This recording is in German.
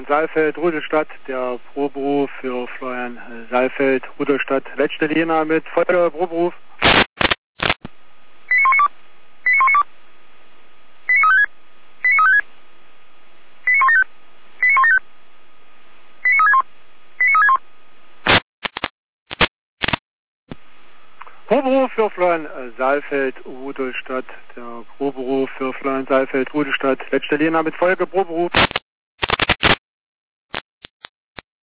Florian Saalfeld, Rudolstadt, der Proberuf für Florian Saalfeld, Rudolstadt, letzte Linie mit voller Proberuf. Proberuf für Florian Saalfeld, Rudolstadt, der Proberuf für Florian Saalfeld, Rudolstadt, letzte Linie mit Folge Proberuf.